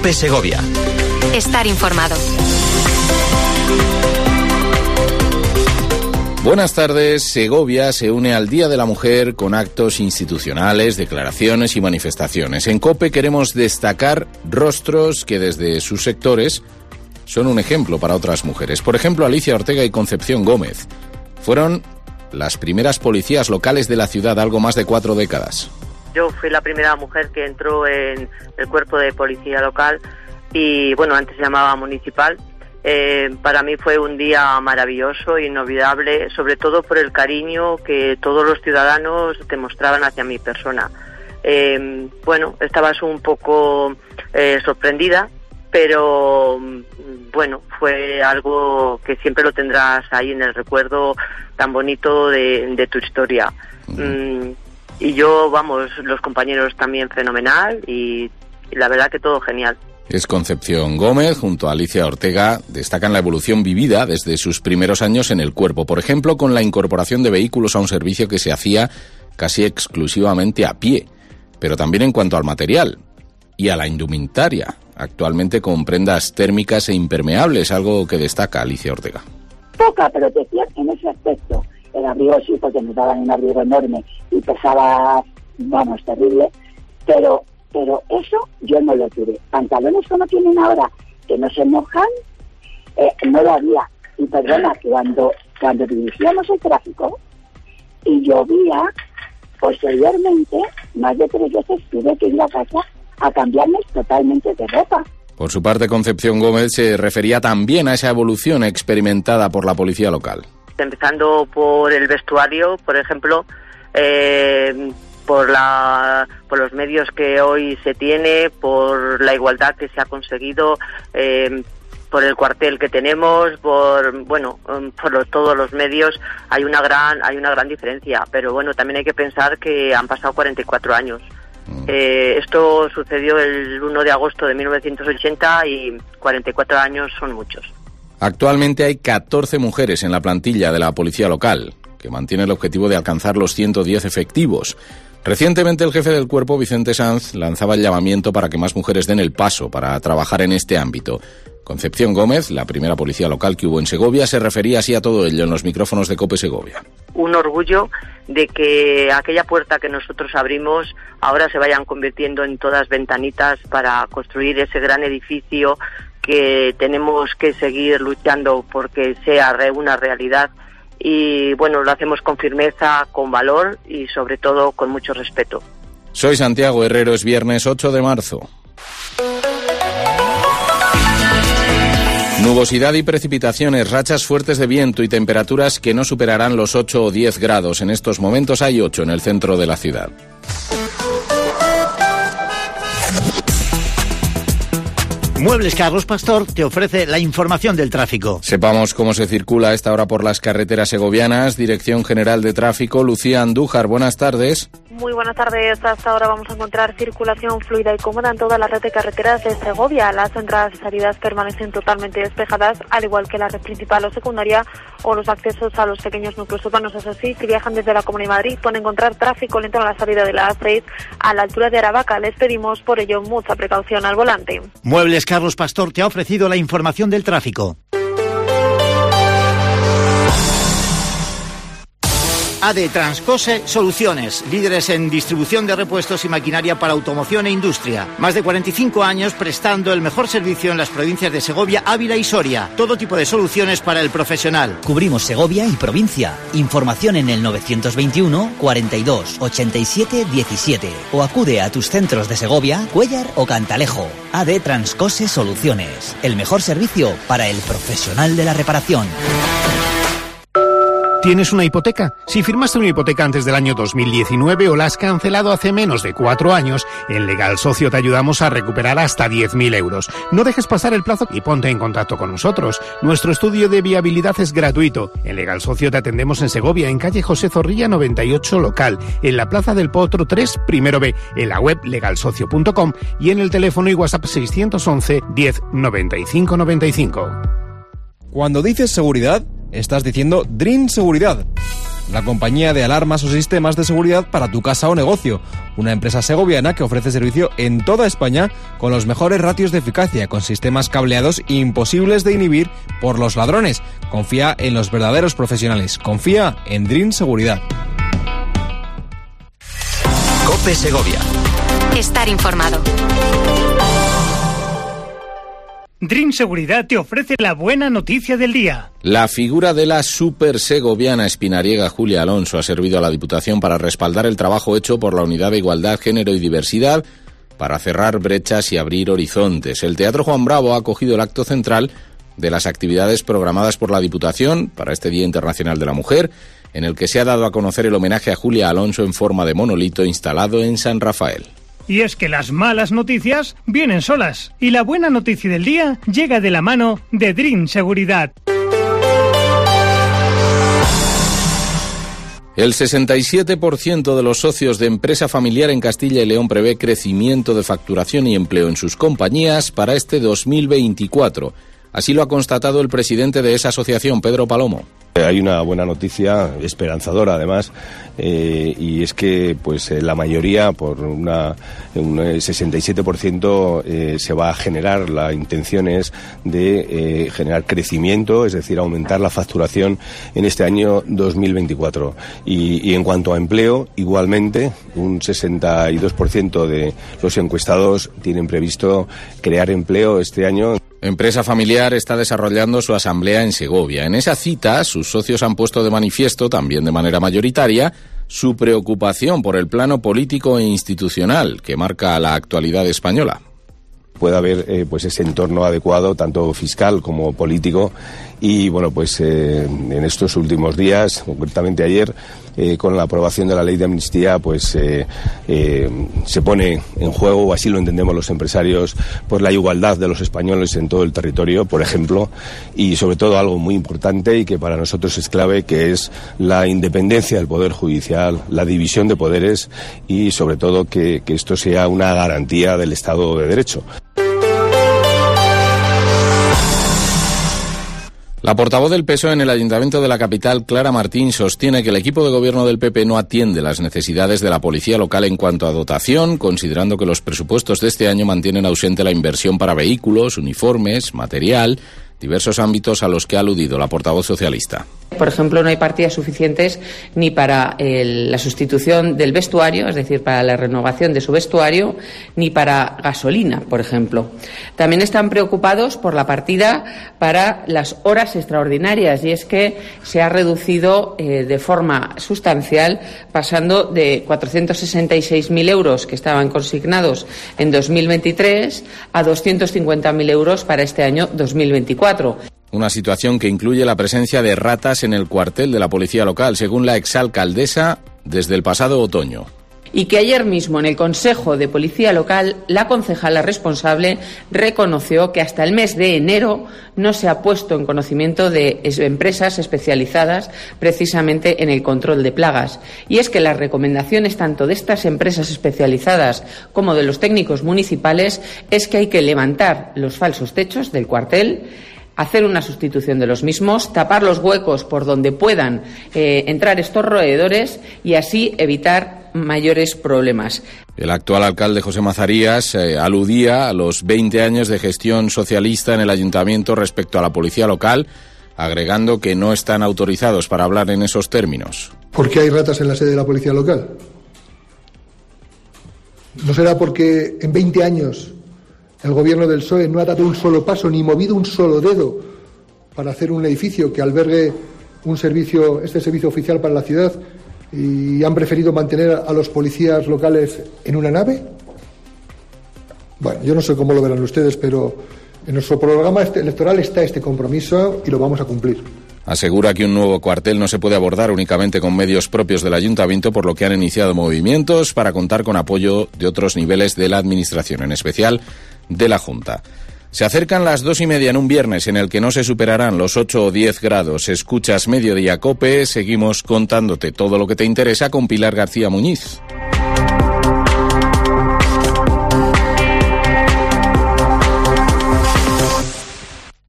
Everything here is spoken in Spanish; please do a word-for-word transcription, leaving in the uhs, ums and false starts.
COPE Segovia. Estar informado. Buenas tardes. Segovia se une al Día de la Mujer con actos institucionales, declaraciones y manifestaciones. En COPE queremos destacar rostros que desde sus sectores son un ejemplo para otras mujeres. Por ejemplo, Alicia Ortega y Concepción Gómez fueron las primeras policías locales de la ciudad, algo más de cuatro décadas. Yo fui la primera mujer que entró en el cuerpo de policía local y, bueno, antes se llamaba municipal. Eh, para mí fue un día maravilloso, inolvidable, sobre todo por el cariño que todos los ciudadanos demostraban hacia mi persona. Eh, bueno, estabas un poco eh, sorprendida, pero bueno, fue algo que siempre lo tendrás ahí en el recuerdo tan bonito de, de tu historia. Uh-huh. Mm, y yo, vamos, los compañeros también fenomenal y, y la verdad que todo genial. Es Concepción Gómez, junto a Alicia Ortega, destacan la evolución vivida desde sus primeros años en el cuerpo. Por ejemplo, con la incorporación de vehículos a un servicio que se hacía casi exclusivamente a pie, pero también en cuanto al material y a la indumentaria, actualmente con prendas térmicas e impermeables, algo que destaca Alicia Ortega. Poca, pero te decía en ese aspecto. El abrigo sí, porque nos daban un abrigo enorme y pesaba, vamos, terrible, pero... Pero eso yo no lo tuve. Pantalones como tienen ahora, que no se mojan, eh, no lo había. Y perdona, cuando cuando dirigíamos el tráfico y llovía, posteriormente, más de tres veces tuve que ir a casa a cambiarme totalmente de ropa. Por su parte, Concepción Gómez se refería también a esa evolución experimentada por la policía local. Empezando por el vestuario, por ejemplo, eh... por la por los medios que hoy se tiene, por la igualdad que se ha conseguido, eh, por el cuartel que tenemos, por bueno, por los, todos los medios hay una gran hay una gran diferencia, pero bueno, también hay que pensar que han pasado cuarenta y cuatro años. Mm. Eh, esto sucedió el uno de agosto de mil novecientos ochenta y cuarenta y cuatro años son muchos. Actualmente hay catorce mujeres en la plantilla de la policía local, que mantiene el objetivo de alcanzar los ciento diez efectivos. Recientemente el jefe del cuerpo, Vicente Sanz, lanzaba el llamamiento para que más mujeres den el paso para trabajar en este ámbito. Concepción Gómez, la primera policía local que hubo en Segovia, se refería así a todo ello en los micrófonos de COPE Segovia. Un orgullo de que aquella puerta que nosotros abrimos ahora se vayan convirtiendo en todas ventanitas para construir ese gran edificio que tenemos que seguir luchando porque sea una realidad. Y bueno, lo hacemos con firmeza, con valor y sobre todo con mucho respeto. Soy Santiago Herrero, es viernes ocho de marzo. Nubosidad y precipitaciones, rachas fuertes de viento y temperaturas que no superarán los ocho o diez grados. En estos momentos hay ocho en el centro de la ciudad. Muebles Carlos Pastor te ofrece la información del tráfico. Sepamos cómo se circula a esta hora por las carreteras segovianas. Dirección General de Tráfico, Lucía Andújar, buenas tardes. Muy buenas tardes. Hasta ahora vamos a encontrar circulación fluida y cómoda en toda la red de carreteras de Segovia. Las entradas y salidas permanecen totalmente despejadas, al igual que la red principal o secundaria o los accesos a los pequeños núcleos urbanos. Eso sí, si viajan desde la Comunidad de Madrid, pueden encontrar tráfico lento a la salida de la A seis a la altura de Aravaca. Les pedimos por ello mucha precaución al volante. Muebles Carlos Pastor te ha ofrecido la información del tráfico. A D Transcose Soluciones, líderes en distribución de repuestos y maquinaria para automoción e industria. Más de cuarenta y cinco años prestando el mejor servicio en las provincias de Segovia, Ávila y Soria. Todo tipo de soluciones para el profesional. Cubrimos Segovia y provincia. Información en el novecientos veintiuno, cuarenta y dos, ochenta y siete, diecisiete. O acude a tus centros de Segovia, Cuéllar o Cantalejo. A D Transcose Soluciones. El mejor servicio para el profesional de la reparación. ¿Tienes una hipoteca? Si firmaste una hipoteca antes del año dos mil diecinueve o la has cancelado hace menos de cuatro años, en Legal Socio te ayudamos a recuperar hasta diez mil euros. No dejes pasar el plazo y ponte en contacto con nosotros. Nuestro estudio de viabilidad es gratuito. En Legal Socio te atendemos en Segovia, en calle José Zorrilla noventa y ocho local, en la Plaza del Potro tres, primero B, en la web legal socio punto com y en el teléfono y WhatsApp seiscientos once, diez, noventa y cinco noventa y cinco. Cuando dices seguridad, estás diciendo Dream Seguridad. la compañía de alarmas o sistemas de seguridad para tu casa o negocio. Una empresa segoviana que ofrece servicio en toda España con los mejores ratios de eficacia, con sistemas cableados imposibles de inhibir por los ladrones. Confía en los verdaderos profesionales. Confía en Dream Seguridad. COPE Segovia. Estar informado. Dream Seguridad te ofrece la buena noticia del día. La figura de la super segoviana espinariega Julia Alonso ha servido a la Diputación para respaldar el trabajo hecho por la Unidad de Igualdad, Género y Diversidad para cerrar brechas y abrir horizontes. El Teatro Juan Bravo ha acogido el acto central de las actividades programadas por la Diputación para este Día Internacional de la Mujer, en el que se ha dado a conocer el homenaje a Julia Alonso en forma de monolito instalado en San Rafael. Y es que las malas noticias vienen solas y la buena noticia del día llega de la mano de Dream Seguridad. El sesenta y siete por ciento de los socios de empresa familiar en Castilla y León prevé crecimiento de facturación y empleo en sus compañías para este dos mil veinticuatro. Así lo ha constatado el presidente de esa asociación, Pedro Palomo. Hay una buena noticia, esperanzadora además, eh, y es que pues eh, la mayoría, por una, un sesenta y siete por ciento, eh, se va a generar, la intención es de eh, generar crecimiento, es decir, aumentar la facturación en este año dos mil veinticuatro. Y, y en cuanto a empleo, igualmente, un sesenta y dos por ciento de los encuestados tienen previsto crear empleo este año. Empresa Familiar está desarrollando su asamblea en Segovia. En esa cita, sus socios han puesto de manifiesto, también de manera mayoritaria, su preocupación por el plano político e institucional que marca la actualidad española. Puede haber eh, pues ese entorno adecuado, tanto fiscal como político, y bueno, pues eh, en estos últimos días, concretamente ayer, eh, con la aprobación de la ley de amnistía, pues eh, eh, se pone en juego, o así lo entendemos los empresarios, pues la igualdad de los españoles en todo el territorio, por ejemplo, y sobre todo algo muy importante y que para nosotros es clave, que es la independencia del Poder Judicial, la división de poderes y sobre todo que, que esto sea una garantía del Estado de Derecho. La portavoz del P S O E en el Ayuntamiento de la capital, Clara Martín, sostiene que el equipo de gobierno del P P no atiende las necesidades de la policía local en cuanto a dotación, considerando que los presupuestos de este año mantienen ausente la inversión para vehículos, uniformes, material, diversos ámbitos a los que ha aludido la portavoz socialista. Por ejemplo, no hay partidas suficientes ni para el, la sustitución del vestuario, es decir, para la renovación de su vestuario, ni para gasolina, por ejemplo. También están preocupados por la partida para las horas extraordinarias, y es que se ha reducido eh, de forma sustancial, pasando de cuatrocientos sesenta y seis mil euros que estaban consignados en dos mil veintitrés a doscientos cincuenta mil euros para este año dos mil veinticuatro. Una situación que incluye la presencia de ratas en el cuartel de la policía local, según la exalcaldesa, desde el pasado otoño. Y que ayer mismo en el Consejo de Policía Local la concejala responsable reconoció que hasta el mes de enero no se ha puesto en conocimiento de empresas especializadas precisamente en el control de plagas. Y es que las recomendaciones tanto de estas empresas especializadas como de los técnicos municipales es que hay que levantar los falsos techos del cuartel, hacer una sustitución de los mismos, tapar los huecos por donde puedan eh, entrar estos roedores y así evitar mayores problemas. El actual alcalde José Mazarías eh, aludía a los veinte años de gestión socialista en el ayuntamiento respecto a la policía local, agregando que no están autorizados para hablar en esos términos. ¿Por qué hay ratas en la sede de la policía local? ¿No será porque en veinte años el gobierno del P S O E no ha dado un solo paso ni movido un solo dedo para hacer un edificio que albergue un servicio, este servicio oficial para la ciudad, y han preferido mantener a los policías locales en una nave? Bueno, yo no sé cómo lo verán ustedes, pero en nuestro programa electoral está este compromiso y lo vamos a cumplir. Asegura que un nuevo cuartel no se puede abordar únicamente con medios propios del ayuntamiento, por lo que han iniciado movimientos para contar con apoyo de otros niveles de la administración, en especial de la Junta. Se acercan las dos y media en un viernes en el que no se superarán los ocho o diez grados. Escuchas Mediodía COPE, seguimos contándote todo lo que te interesa con Pilar García Muñiz.